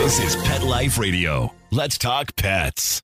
This is Pet Life Radio. Let's talk pets.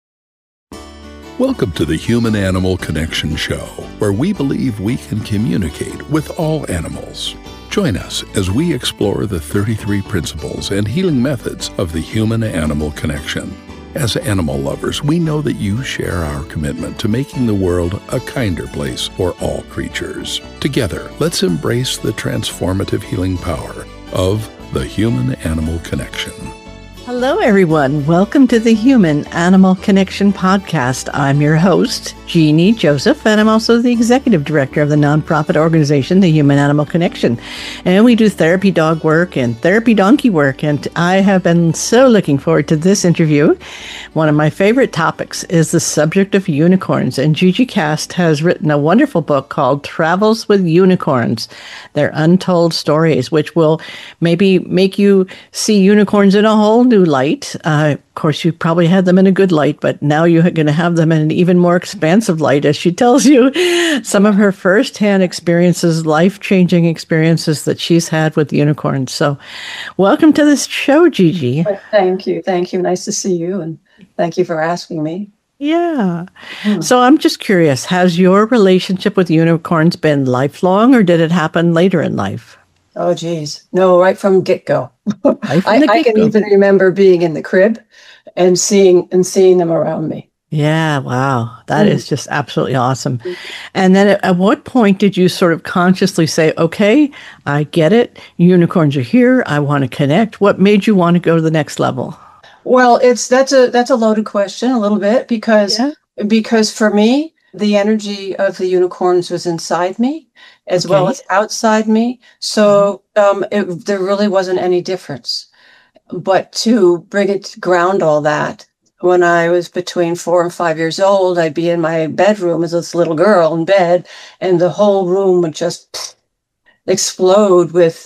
Welcome to the Human-Animal Connection Show, where we believe we can communicate with all animals. Join us as we explore the 33 principles and healing methods of the human-animal connection. As animal lovers, we know that you share our commitment to making the world a kinder place for all creatures. Together, let's embrace the transformative healing power of the human-animal connection. Hello, everyone. Welcome to the Human Animal Connection podcast. I'm your host, Jeannie Joseph, and I'm also the executive director of the nonprofit organization, the Human Animal Connection. And we do therapy dog work and therapy donkey work. And I have been so looking forward to this interview. One of my favorite topics is the subject of unicorns. And Gigi Cast has written a wonderful book called Travels with Unicorns, Their Untold Stories, which will maybe make you see unicorns in a whole new light. Of course, you probably had them in a good light, but now you're going to have them in an even more expansive light as she tells you some of her firsthand experiences, life-changing experiences that she's had with unicorns. So welcome to this show, Gigi. Thank you. Thank you. Nice to see you. And thank you for asking me. Yeah. So I'm just curious, has your relationship with unicorns been lifelong or did it happen later in life? Oh, geez. No, right from get-go. Right from I can even remember being in the crib and seeing them around me. Yeah, wow. That is just absolutely awesome. And then at what point did you sort of consciously say, okay, I get it. Unicorns are here. I want to connect. What made you want to go to the next level? Well, that's a loaded question a little bit because for me, the energy of the unicorns was inside me as well as outside me. So there really wasn't any difference. But to ground all that, when I was between 4 and 5 years old, I'd be in my bedroom as this little girl in bed, and the whole room would just explode with,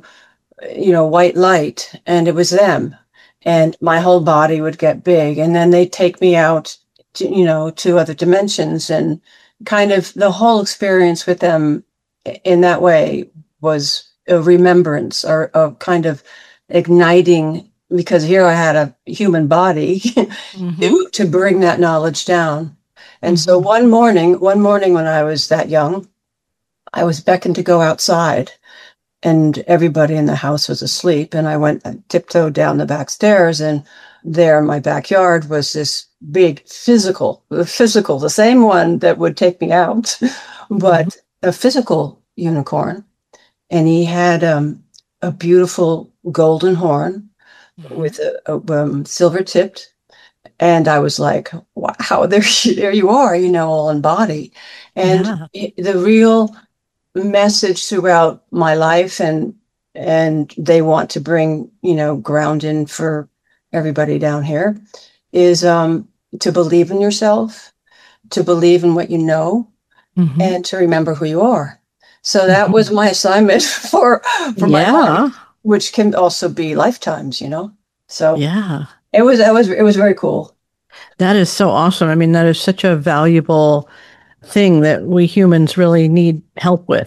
white light, and it was them. And my whole body would get big, and then they'd take me out, to other dimensions, and kind of the whole experience with them in that way was a remembrance or a kind of igniting, because here I had a human body to bring that knowledge down. And so one morning when I was that young, I was beckoned to go outside and everybody in the house was asleep. And I tiptoed down the back stairs, and there in my backyard was this big physical, the same one that would take me out, but a physical unicorn. And he had a beautiful golden horn with a silver tipped. And I was like, wow, there you are, all in body. And the real message throughout my life, and they want to bring, ground in for everybody down here, is to believe in yourself, to believe in what you know, and to remember who you are. So that was my assignment for my life, which can also be lifetimes, So it was very cool. That is so awesome. I mean, that is such a valuable thing that we humans really need help with,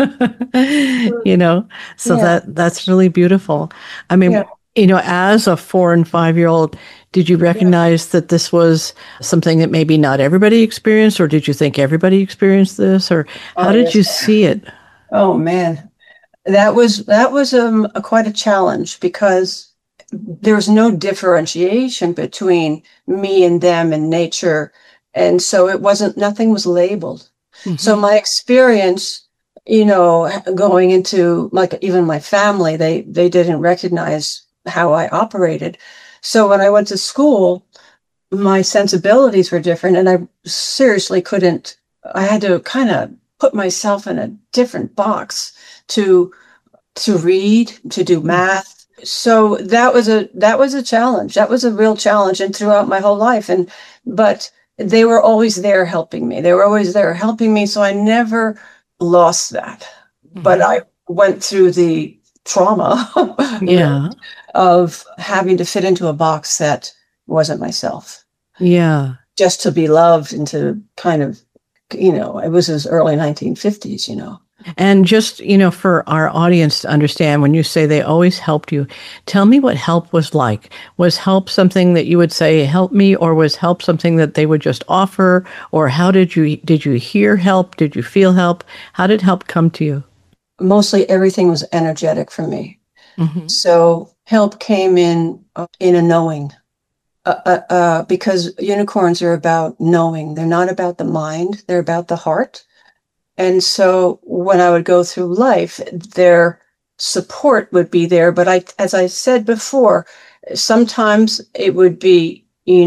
So that's really beautiful. I mean, as a 4 and 5 year old, did you recognize that this was something that maybe not everybody experienced, or did you think everybody experienced this, or how did you see it? Oh man, that was quite a challenge, because there's no differentiation between me and them and nature. And so nothing was labeled. So my experience, going into, like, even my family, they didn't recognize how I operated. So when I went to school, my sensibilities were different, and I seriously I had to kind of put myself in a different box to read, to do math. So that was a challenge. That was a real challenge, and throughout my whole life. But they were always there helping me. So I never lost that. But I went through the trauma of having to fit into a box that wasn't myself. Yeah. Just to be loved and to kind of, it was his early 1950s, And just, for our audience to understand, when you say they always helped you, tell me what help was like. Was help something that you would say, help me, or was help something that they would just offer? Or how did you hear help? Did you feel help? How did help come to you? Mostly everything was energetic for me. Mm-hmm. So help came in a knowing. Because unicorns are about knowing. They're not about the mind. They're about the heart. And so when I would go through life, their support would be there. But as I said before, sometimes it would be,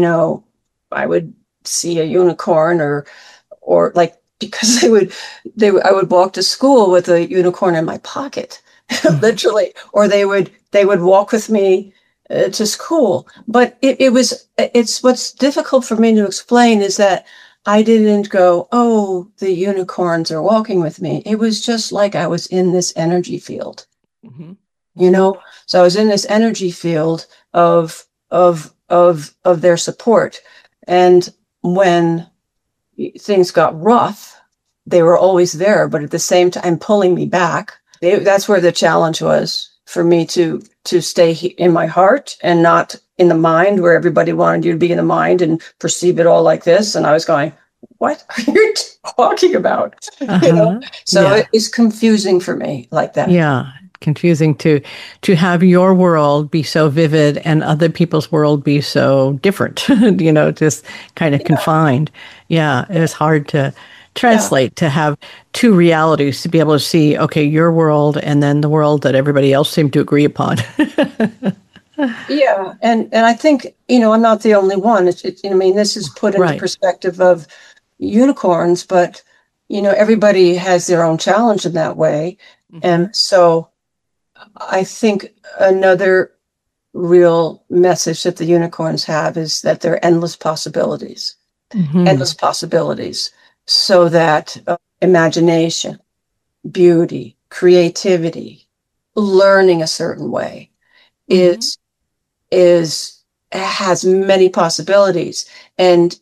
I would see a unicorn or like, because I would walk to school with a unicorn in my pocket, literally, or they would walk with me to school. But it's what's difficult for me to explain is that I didn't go, oh, the unicorns are walking with me. It was just like I was in this energy field, mm-hmm. So I was in this energy field of their support. And when things got rough, they were always there, but at the same time pulling me back. That's where the challenge was for me to stay in my heart and not in the mind, where everybody wanted you to be in the mind and perceive it all like this. And I was going, what are you talking about? Uh-huh. So It is confusing for me like that. Yeah. Confusing to have your world be so vivid and other people's world be so different, just kind of confined. Yeah. It was hard to translate, to have two realities, to be able to see, okay, your world and then the world that everybody else seemed to agree upon. Yeah. And I think, I'm not the only one. This is put into perspective of unicorns, but, everybody has their own challenge in that way. Mm-hmm. And so I think another real message that the unicorns have is that there are endless possibilities, so that imagination, beauty, creativity, learning a certain way has many possibilities, and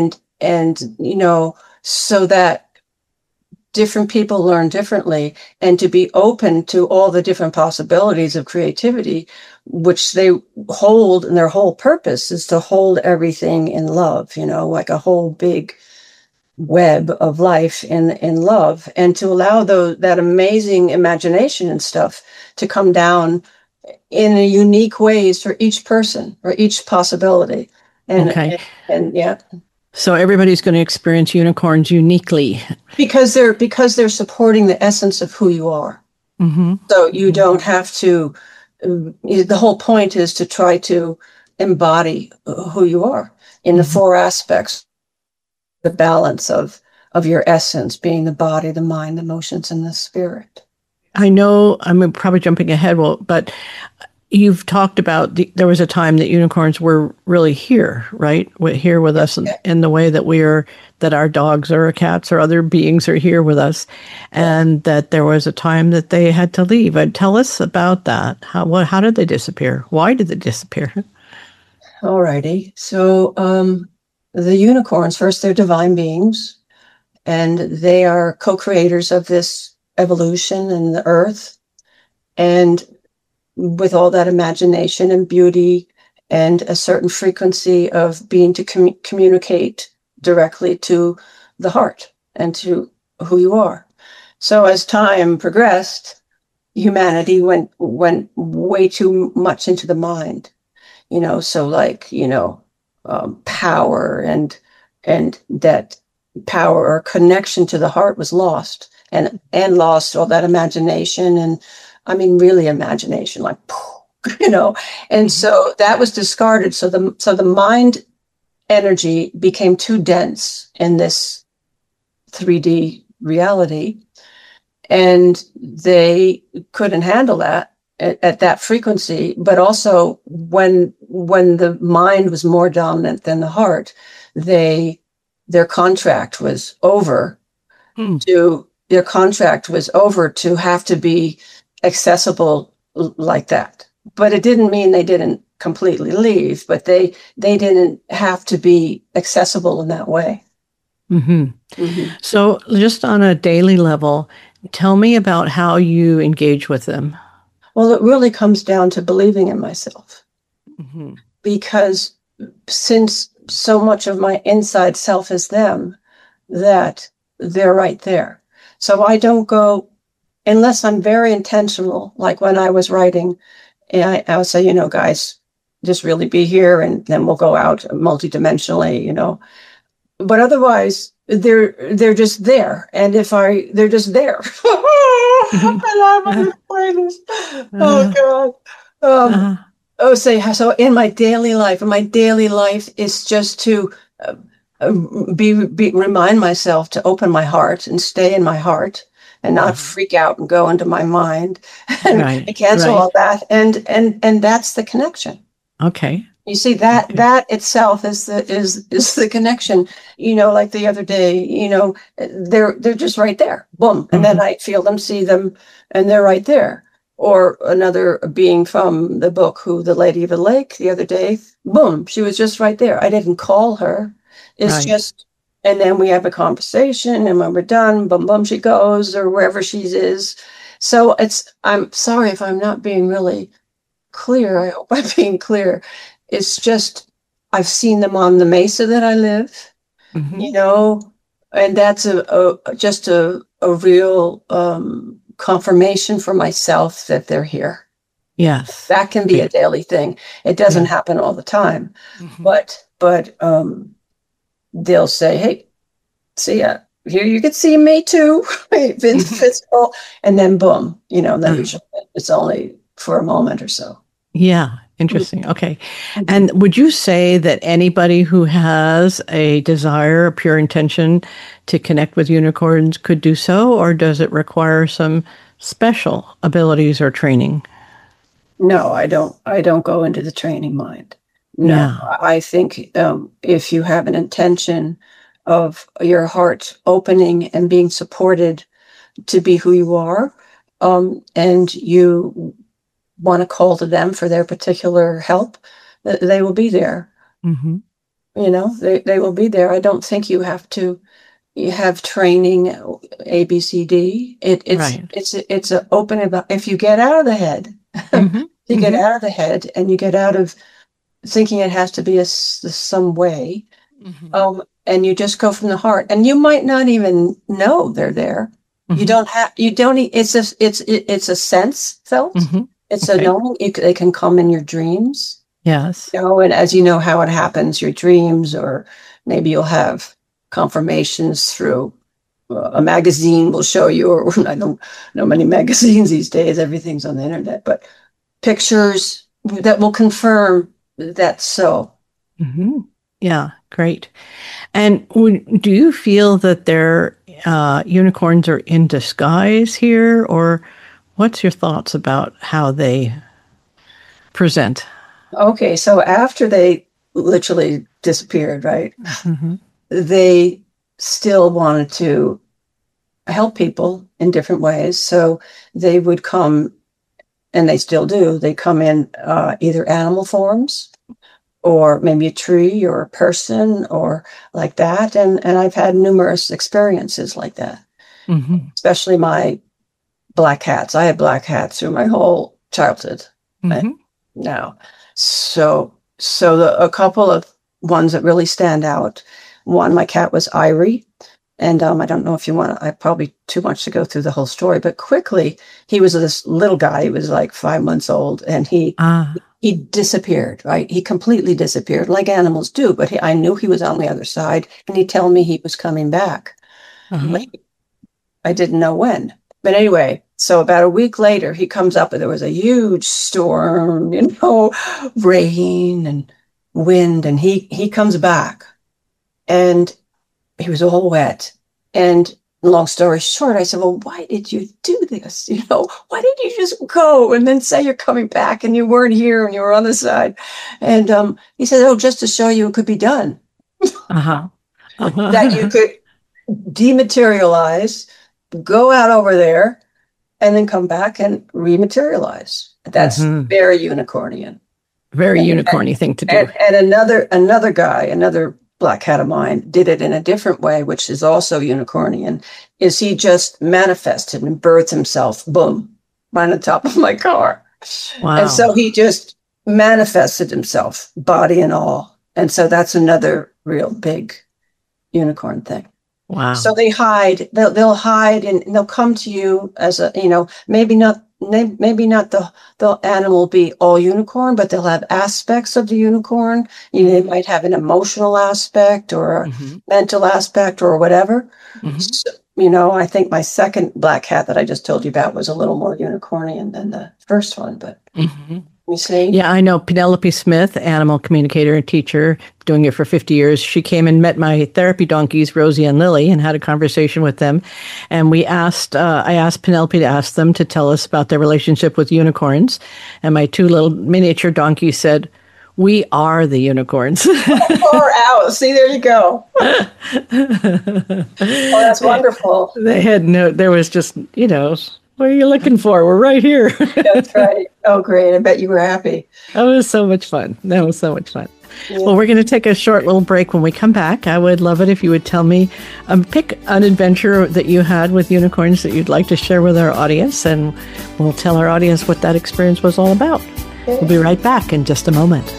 so that different people learn differently, and to be open to all the different possibilities of creativity, which they hold, and their whole purpose is to hold everything in love, like a whole big web of life in love, and to allow that amazing imagination and stuff to come down in a unique ways for each person or each possibility. And yeah. So everybody's going to experience unicorns uniquely because they're supporting the essence of who you are. Mm-hmm. So you don't have to. The whole point is to try to embody who you are in the four aspects, the balance of your essence being the body, the mind, the emotions, and the spirit. I know I'm probably jumping ahead, but you've talked about there was a time that unicorns were really here, right? Here with us in the way that our dogs or our cats or other beings are here with us, and that there was a time that they had to leave. Tell us about that. How did they disappear? Why did they disappear? All righty. So the unicorns, first, they're divine beings, and they are co-creators of this evolution in the earth. And with all that imagination and beauty and a certain frequency of being to communicate directly to the heart and to who you are. So as time progressed, humanity went way too much into the mind, power and that power or connection to the heart was lost, and lost all that imagination, and really imagination, like, and so that was discarded. So the mind energy became too dense in this 3D reality, and they couldn't handle that at that frequency. But also when the mind was more dominant than the heart, their contract was over to have to be accessible like that. But it didn't mean they didn't completely leave, but they didn't have to be accessible in that way. Mm-hmm. Mm-hmm. So just on a daily level, Tell me about how you engage with them. Well, it really comes down to believing in myself. Mm-hmm. Because since so much of my inside self is them, that they're right there. So I don't go, unless I'm very intentional, like when I was writing, and I would say, guys, just really be here, and then we'll go out multidimensionally, But otherwise, they're just there. And they're just there. And I'm going to play this. Oh, God. So in my daily life is just to remind myself to open my heart and stay in my heart and not freak out and go into my mind and cancel all that. And that's the connection. Okay. You see, that itself is the connection. Like the other day, they're just right there. Boom. And then I feel them, see them, and they're right there. Or another being from the book, The Lady of the Lake, the other day, boom, she was just right there. I didn't call her. It's just, and then we have a conversation, and when we're done, boom, boom, she goes, or wherever she is. So I'm sorry if I'm not being really clear. I hope I'm being clear. It's just, I've seen them on the mesa that I live, and that's just a real confirmation for myself that they're here. Yes. That can be a daily thing. It doesn't happen all the time, but they'll say, hey, see ya. Here you can see me too. Physical. And then boom, then it's only for a moment or so. Yeah. Interesting. Okay. And would you say that anybody who has a desire, a pure intention to connect with unicorns could do so, or does it require some special abilities or training? No, I don't go into the training mind. No, yeah. I think if you have an intention of your heart opening and being supported to be who you are, and you want to call to them for their particular help, they will be there. Mm-hmm. They will be there. I don't think you have training A, B, C, D. It's an open about, if you get out of the head, you get out of the head and you get out of thinking it has to be some way, and you just go from the heart, and you might not even know they're there. It's a sense felt. It's a knowing. They can come in your dreams. Yes. And as you know how it happens, your dreams, or maybe you'll have confirmations through a magazine will show you, or I don't know many magazines these days. Everything's on the internet, but pictures that will confirm that's so. Mm-hmm. Yeah, great. And do you feel that their unicorns are in disguise here, or what's your thoughts about how they present? Okay, so after they literally disappeared, right? They still wanted to help people in different ways. So they would come, and they still do, they come in either animal forms, or maybe a tree or a person, or like that. And I've had numerous experiences like that, especially my black hats. I had black hats through my whole childhood. Now, so a couple of ones that really stand out. One, my cat was Irie, and I don't know if you want to. I probably too much to go through the whole story, but quickly, he was this little guy. He was like 5 months old, and he disappeared. Right, he completely disappeared, like animals do. But I knew he was on the other side, and he'd tell me he was coming back. I didn't know when. But anyway, so about a week later, he comes up, and there was a huge storm, rain and wind, and he comes back, and he was all wet. And long story short, I said, well, why did you do this? Why didn't you just go and then say you're coming back and you weren't here and you were on the side? And he said, oh, just to show you it could be done. That you could dematerialize, go out over there, and then come back and rematerialize. That's very unicornian. Very unicorny thing to do. And another guy, another black cat of mine did it in a different way, which is also unicornian, is he just manifested and birthed himself, boom, right on the top of my car. Wow. And so he just manifested himself, body and all. And so that's another real big unicorn thing. Wow. So they hide, they'll hide and they'll come to you as a, maybe not the animal will be all unicorn, but they'll have aspects of the unicorn. They might have an emotional aspect or a mental aspect or whatever. So, I think my second black cat that I just told you about was a little more unicornian than the first one, but you see? Yeah, I know Penelope Smith, animal communicator and teacher, doing it for 50 years. She came and met my therapy donkeys, Rosie and Lily, and had a conversation with them. And I asked Penelope to ask them to tell us about their relationship with unicorns. And my two little miniature donkeys said, "We are the unicorns." Far out. See, there you go. That's wonderful. They had there was just, what are you looking for? We're right here. That's right. Oh, great. I bet you were happy. That was so much fun. Yeah. Well, we're going to take a short little break. When we come back, I would love it if you would tell me, pick an adventure that you had with unicorns that you'd like to share with our audience, and we'll tell our audience what that experience was all about. Okay. We'll be right back in just a moment.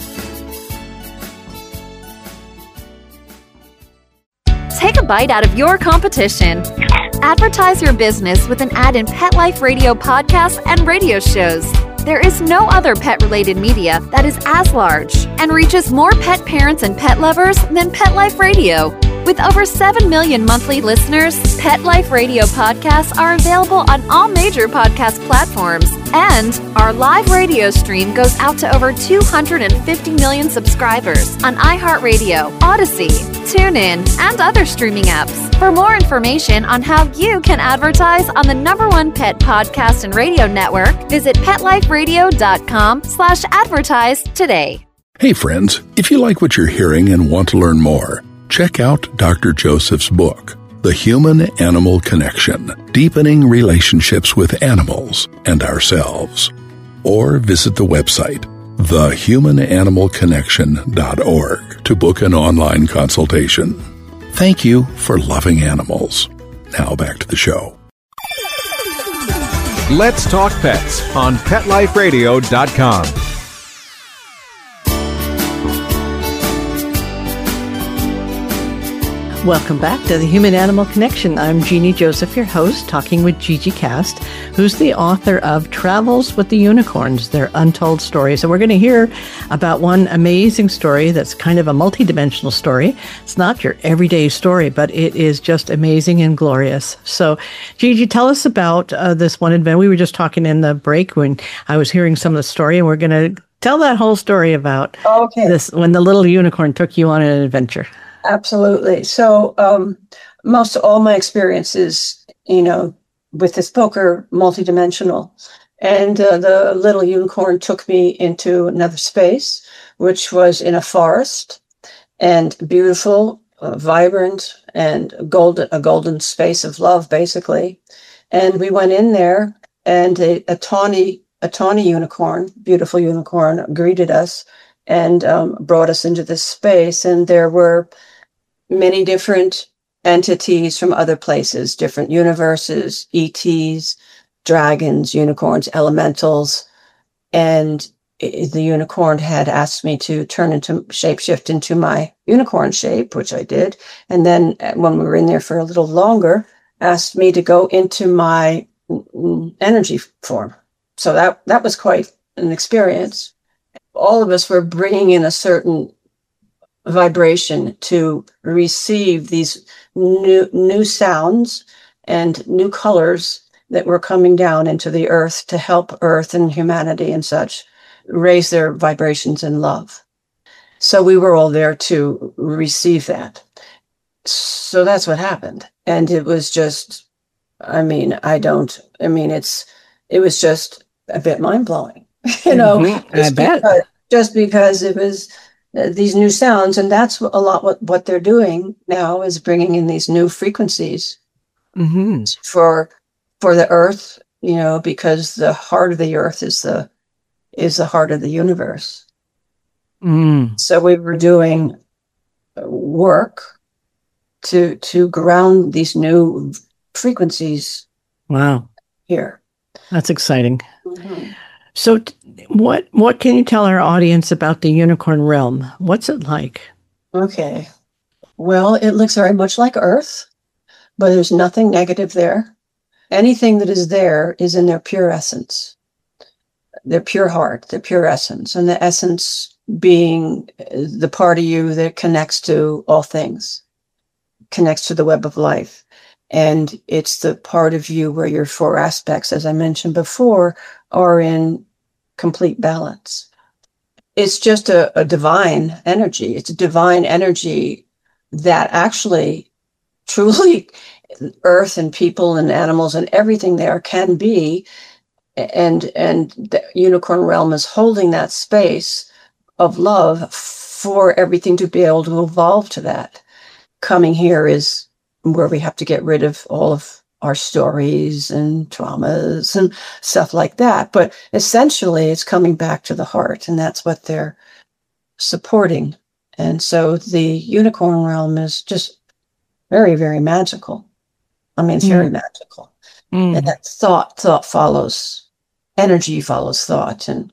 Take a bite out of your competition. Advertise your business with an ad in Pet Life Radio podcasts and radio shows. There is no other pet-related media that is as large and reaches more pet parents and pet lovers than Pet Life Radio. With over 7 million monthly listeners, Pet Life Radio podcasts are available on all major podcast platforms, and our live radio stream goes out to over 250 million subscribers on iHeartRadio, Odyssey, TuneIn, and other streaming apps. For more information on how you can advertise on the #1 pet podcast and radio network, visit PetLifeRadio.com/advertise today. Hey friends, if you like what you're hearing and want to learn more, check out Dr. Joseph's book, The Human-Animal Connection, Deepening Relationships with Animals and Ourselves. Or visit the website, thehumananimalconnection.org, to book an online consultation. Thank you for loving animals. Now back to the show. Let's Talk Pets on PetLifeRadio.com. Welcome back to the Human-Animal Connection. I'm Jeannie Joseph, your host, talking with Gigi Cast, who's the author of Travels with the Unicorns, Their Untold Stories. And we're going to hear about one amazing story that's kind of a multidimensional story. It's not your everyday story, but it is just amazing and glorious. So, Gigi, tell us about this one event. We were just talking in the break when I was hearing some of the story, and we're going to tell that whole story about this, when the little unicorn took you on an adventure. Absolutely. So most of all my experiences, with this book are multidimensional. And the little unicorn took me into another space, which was in a forest, and beautiful, vibrant, and a golden space of love, basically. And we went in there, and a tawny unicorn, beautiful unicorn, greeted us and brought us into this space. And there were many different entities from other places, different universes, ETs, dragons, unicorns, elementals. And the unicorn had asked me to shapeshift into my unicorn shape, which I did. And then when we were in there for a little longer, asked me to go into my energy form. So that was quite an experience. All of us were bringing in a certain vibration to receive these new sounds and new colors that were coming down into the earth to help Earth and humanity and such raise their vibrations in love. So we were all there to receive that. So that's what happened. And it was just, it was just a bit mind-blowing, I bet. Just because it was these new sounds, and that's a lot what they're doing now, is bringing in these new frequencies for the earth, because the heart of the earth is the heart of the universe. So we were doing work to ground these new frequencies. Wow. Here. That's exciting. Mm-hmm. So what can you tell our audience about the unicorn realm? What's it like? Okay. Well, it looks very much like Earth, but there's nothing negative there. Anything that is there is in their pure essence, their pure heart, their pure essence, and the essence being the part of you that connects to all things, connects to the web of life. And it's the part of you where your four aspects, as I mentioned before, are in complete balance. It's just a divine energy. It's a divine energy that actually, truly, Earth and people and animals and everything there can be. And the unicorn realm is holding that space of love for everything to be able to evolve to that. Coming here is where we have to get rid of all of our stories and traumas and stuff like that. But essentially, it's coming back to the heart, and that's what they're supporting. And so the unicorn realm is just very, very magical. I mean, it's very magical. And that thought follows, energy follows thought, and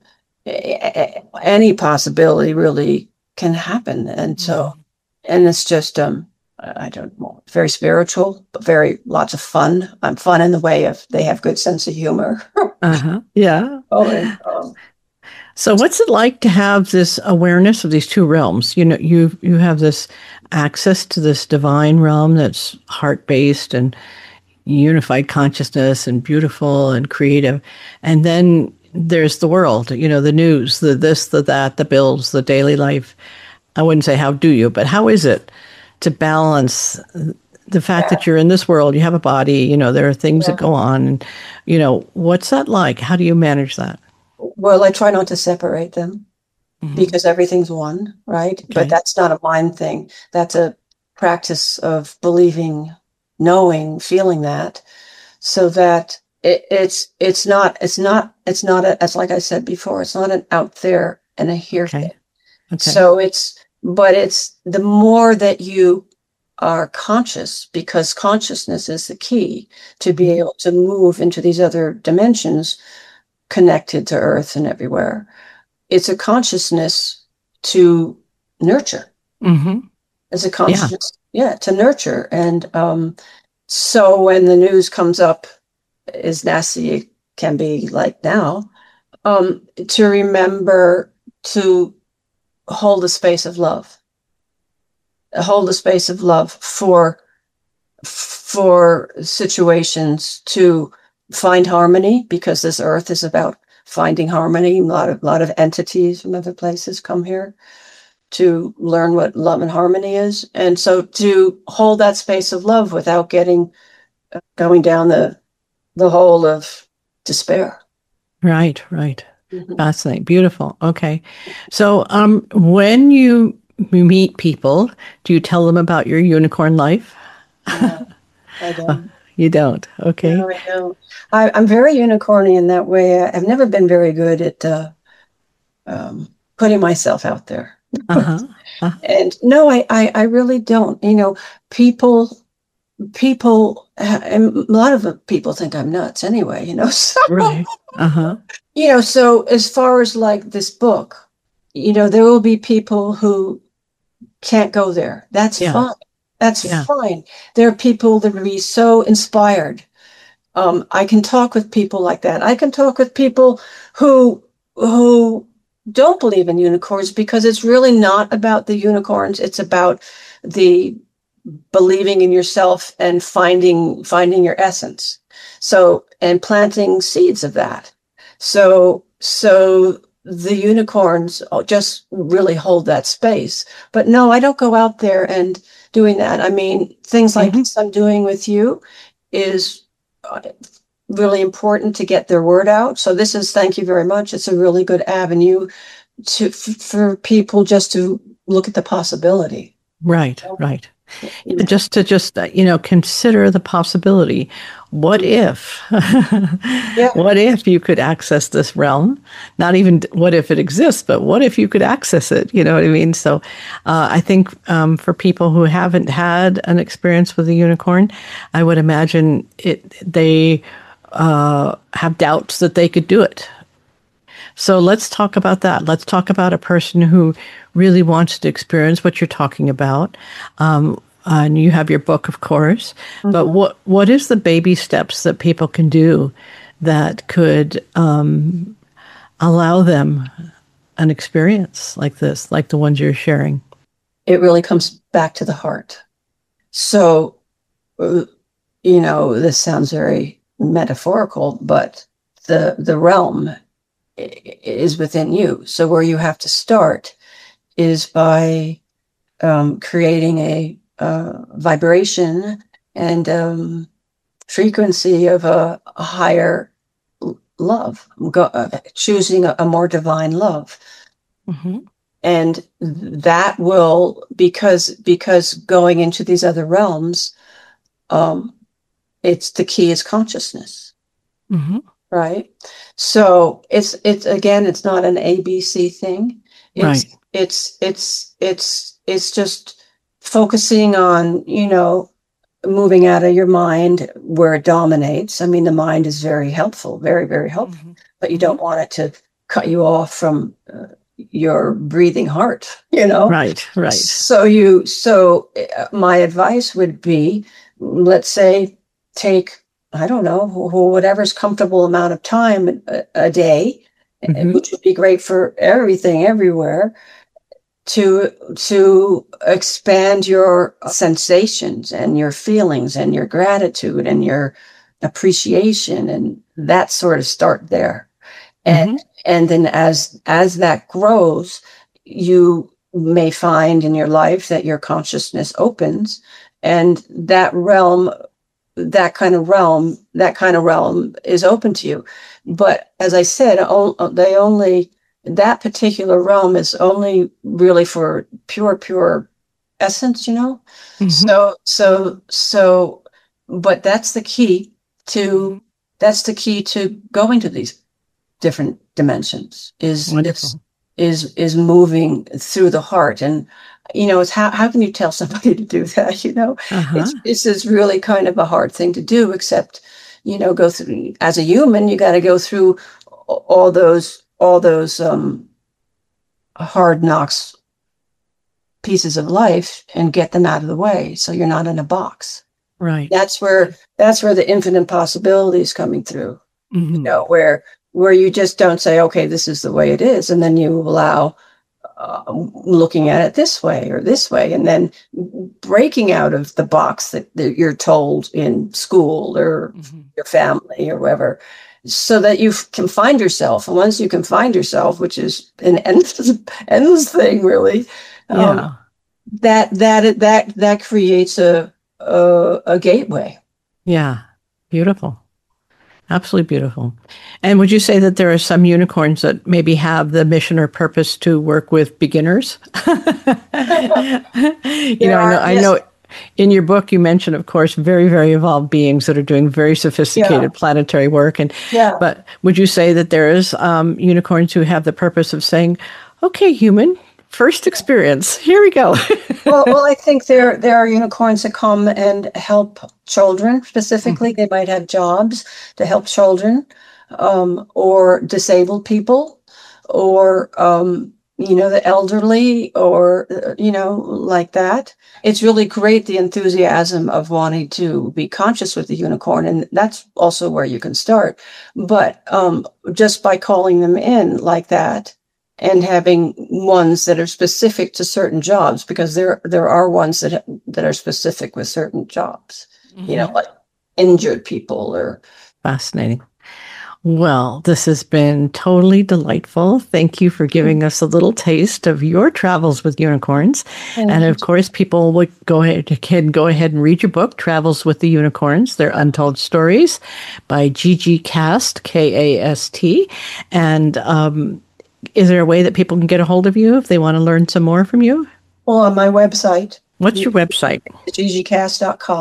any possibility really can happen. And so, and it's just, I don't know, very spiritual, but very lots of fun. I'm fun in the way of they have good sense of humor. Yeah. Oh, So what's it like to have this awareness of these two realms? You know, you have this access to this divine realm that's heart-based and unified consciousness and beautiful and creative. And then there's the world, you know, the news, the this, the that, the bills, the daily life. I wouldn't say how do you, but how is it to balance the fact that you're in this world, you have a body, you know, there are things that go on, and, you know, what's that like? How do you manage that? well, I try not to separate them because everything's one, right? Okay. But that's not a mind thing. That's a practice of believing, knowing, feeling that, so that it's not as like I said before, it's not an out there and a here Okay. thing. Okay. So it's the more that you are conscious, because consciousness is the key to be able to move into these other dimensions connected to Earth and everywhere. It's a consciousness to nurture. It's a consciousness, to nurture. And so when the news comes up, as nasty it can be like now, to remember to hold the space of love. Hold the space of love for situations, to find harmony, because this earth is about finding harmony. A lot of entities from other places come here to learn what love and harmony is. And so to hold that space of love without going down the hole of despair. Right. Fascinating. Beautiful. Okay. So when you meet people, do you tell them about your unicorn life? I don't. You don't. Okay. No, I don't. I'm very unicorny in that way. I've never been very good at putting myself out there. And no, I really don't. You know, people, and a lot of people think I'm nuts anyway, you know. So, Right. you know, so as far as like this book, you know, there will be people who can't go there. That's fine. That's fine. There are people that will be so inspired. I can talk with people like that. I can talk with people who don't believe in unicorns, because it's really not about the unicorns. It's about the believing in yourself and finding your essence. So, and planting seeds of that. So the unicorns just really hold that space. But no, I don't go out there and doing that. I mean, things like this I'm doing with you is really important to get their word out. So this is, thank you very much. It's a really good avenue for people just to look at the possibility. Right. Just to you know, consider the possibility. what if? Yeah. What if you could access this realm? Not even what if it exists, but what if you could access it? You know what I mean? So I think for people who haven't had an experience with a unicorn, I would imagine they have doubts that they could do it. So let's talk about that. Let's talk about a person who really wants to experience what you're talking about. And you have your book, of course. Mm-hmm. But what is the baby steps that people can do that could allow them an experience like this, like the ones you're sharing? It really comes back to the heart. So, this sounds very metaphorical, but the realm is within you. So where you have to start is by creating a vibration and frequency of a higher love, choosing a more divine love. Mm-hmm. And that will, because going into these other realms, it's the key is consciousness. Mm-hmm. Right. So it's again, it's not an ABC thing. It's just focusing on, moving out of your mind where it dominates. I mean, the mind is very helpful, very, very helpful, mm-hmm. but you don't want it to cut you off from your breathing heart, Right. So my advice would be, let's say, take, I don't know, whatever's comfortable amount of time a day, mm-hmm. which would be great for everything, everywhere, to expand your sensations and your feelings and your gratitude and your appreciation, and that sort of start there. Mm-hmm. And then as that grows, you may find in your life that your consciousness opens, and that kind of realm is open to you. But as I said, that particular realm is only really for pure essence, Mm-hmm. So, but that's the key to going to these different dimensions is moving through the heart. And it's how can you tell somebody to do that? Uh-huh. It's this really kind of a hard thing to do, except, go through, as a human, you got to go through all those hard knocks pieces of life and get them out of the way. So you're not in a box. Right. That's where the infinite possibility is coming through, mm-hmm. Where you just don't say, okay, this is the way it is. And then you allow looking at it this way or this way, and then breaking out of the box that you're told in school or mm-hmm. your family or wherever, so that you can find yourself. And once you can find yourself, which is an endless thing, really, that creates a gateway. Yeah, beautiful. Absolutely beautiful. And would you say that there are some unicorns that maybe have the mission or purpose to work with beginners? I know in your book you mentioned, of course, very, very evolved beings that are doing very sophisticated planetary work. But would you say that there is unicorns who have the purpose of saying, okay, human, first experience, here we go? well, I think there are unicorns that come and help children specifically. Mm-hmm. They might have jobs to help children, or disabled people, or the elderly, or like that. It's really great, the enthusiasm of wanting to be conscious with the unicorn, and that's also where you can start. But just by calling them in like that, and having ones that are specific to certain jobs, because there are ones that are specific with certain jobs, mm-hmm. Like injured people or. Fascinating. Well, this has been totally delightful. Thank you for giving us a little taste of your travels with unicorns. And of course, people would can go ahead and read your book, Travels with the Unicorns. They're Untold Stories by Gigi Kast, Kast. And is there a way that people can get a hold of you if they want to learn some more from you? Well, on my website. What's your website? GigiKast.com.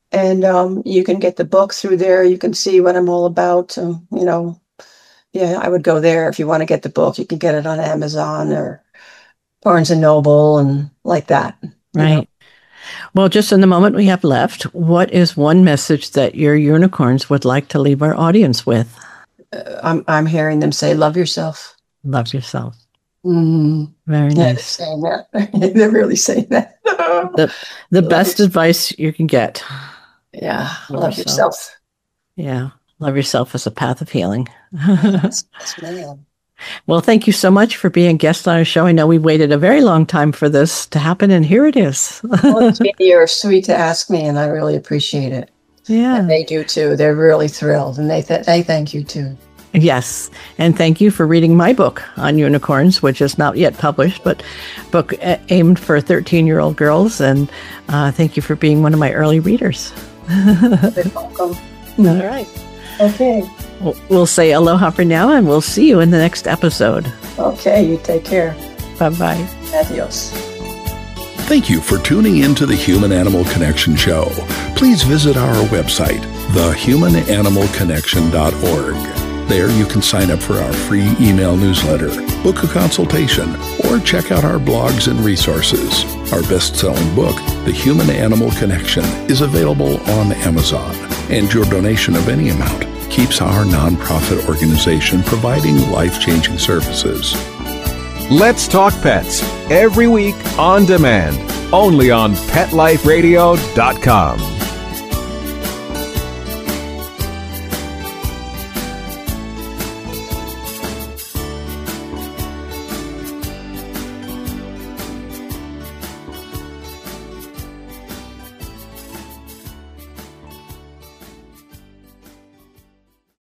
And you can get the book through there. You can see what I'm all about. Yeah, I would go there. If you want to get the book, you can get it on Amazon or Barnes and Noble and like that. Right. Well, just in the moment we have left, what is one message that your unicorns would like to leave our audience with? I'm hearing them say, love yourself. Love yourself. Mm-hmm. Very Yeah, nice. they're saying that. They're really saying that. The best advice you can get. Yeah, love yourself. Yeah, love yourself as a path of healing. Yes, ma'am. Well, thank you so much for being a guest on our show. I know we waited a very long time for this to happen, and here it is. Well, you're sweet to ask me, and I really appreciate it. Yeah. And they do too. They're really thrilled, and they thank you too. Yes, and thank you for reading my book on unicorns, which is not yet published, but book aimed for 13-year-old girls, and thank you for being one of my early readers. You're welcome. All right. Okay. We'll say aloha for now, and we'll see you in the next episode. Okay, you take care. Bye-bye. Adios. Thank you for tuning into the Human Animal Connection Show. Please visit our website, thehumananimalconnection.org. There you can sign up for our free email newsletter, book a consultation, or check out our blogs and resources. Our best-selling book, The Human Animal Connection, is available on Amazon, and your donation of any amount keeps our nonprofit organization providing life-changing services. Let's Talk Pets, every week on demand, only on PetLifeRadio.com.